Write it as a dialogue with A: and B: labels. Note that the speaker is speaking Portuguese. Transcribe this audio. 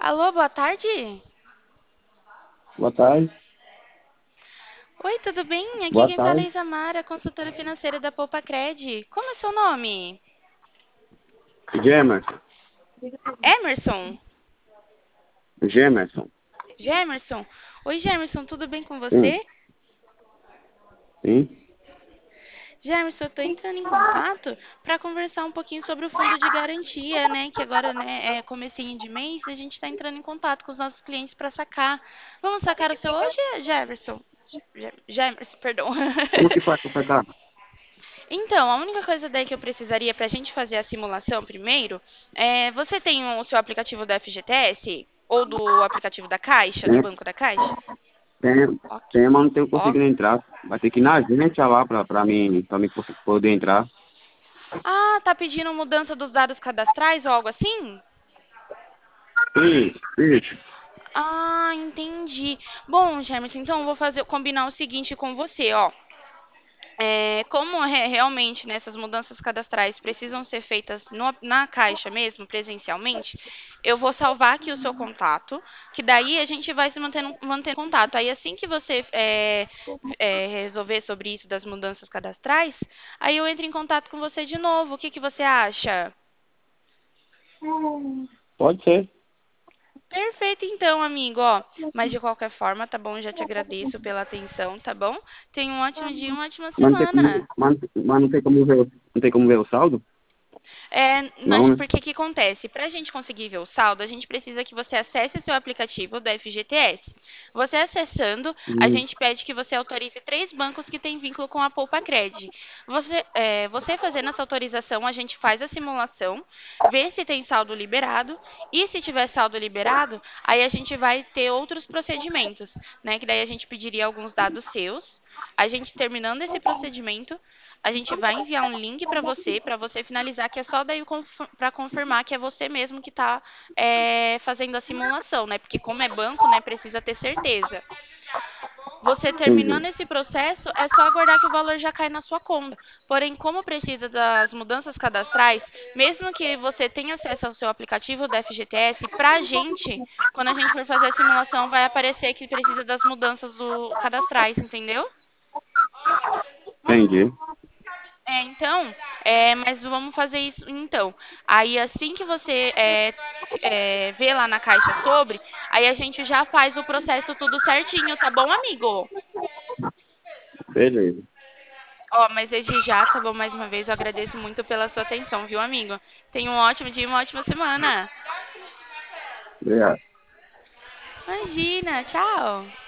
A: Alô, boa tarde.
B: Boa tarde.
A: Oi, tudo bem? Aqui
B: Boa
A: quem fala é
B: tarde.
A: Isamara, consultora financeira da Poupa Cred. Como é seu nome?
B: Gemerson.
A: Emerson?
B: Gemerson.
A: Gemerson? Oi, Gemerson, tudo bem com
B: Sim.
A: você?
B: Sim.
A: Gemerson, eu tô entrando em contato para conversar um pouquinho sobre o fundo de garantia, né? Que agora, né, é comecinho de mês, a gente tá entrando em contato com os nossos clientes para sacar. Vamos sacar o seu hoje, Jefferson? Gemerson, perdão.
B: Como que faz pra pegar?
A: Então, a única coisa daí que eu precisaria para a gente fazer a simulação primeiro é. Você tem o seu aplicativo da FGTS? Ou do aplicativo da Caixa, do
B: Tem,
A: Banco da Caixa?
B: tem,
A: Ok.
B: tem, mas não tenho
A: Ó.
B: conseguido entrar. Vai ter que ir na agência lá pra mim poder entrar.
A: Ah, tá pedindo mudança dos dados cadastrais ou algo assim?
B: Isso, isso.
A: Ah, entendi. Bom, Jamerson, então eu vou combinar o seguinte com você, ó. Como realmente né, essas mudanças cadastrais precisam ser feitas na Caixa mesmo, presencialmente, eu vou salvar aqui o seu contato, que daí a gente vai se mantendo em contato. Aí assim que você resolver sobre isso das mudanças cadastrais, aí eu entro em contato com você de novo. O que que você acha?
B: Pode ser.
A: Perfeito, então, amigo, ó. Mas de qualquer forma, tá bom? Já te agradeço pela atenção, tá bom? Tenha um ótimo dia, uma ótima
B: Mas não tem como,
A: semana.
B: mas não tem como ver, não tem como ver o saldo?
A: Mas
B: Não, né?
A: porque que acontece? Para a gente conseguir ver o saldo, a gente precisa que você acesse seu aplicativo da FGTS. Você acessando, a
B: Hum,
A: gente pede que você autorize três bancos que têm vínculo com a Poupa Cred. Você fazendo essa autorização, a gente faz a simulação, vê se tem saldo liberado, e se tiver saldo liberado, aí a gente vai ter outros procedimentos, né? Que daí a gente pediria alguns dados seus. A gente terminando esse procedimento, a gente vai enviar um link para você finalizar, que é só daí para confirmar que é você mesmo que está fazendo a simulação, né? Porque como é banco, né, precisa ter certeza. Você terminando
B: entendi.
A: esse processo, é só aguardar que o valor já cai na sua conta. Porém, como precisa das mudanças cadastrais, mesmo que você tenha acesso ao seu aplicativo da FGTS, para a gente, quando a gente for fazer a simulação, vai aparecer que precisa das mudanças do cadastrais, entendeu?
B: Entendi.
A: Então, mas vamos fazer isso então. Aí assim que você vê lá na caixa sobre, aí a gente já faz o processo tudo certinho, tá bom, amigo?
B: Beleza.
A: Ó, mas desde já, tá bom, mais uma vez, eu agradeço muito pela sua atenção, viu, amigo? Tenha um ótimo dia e uma ótima semana.
B: Obrigado.
A: Imagina, tchau.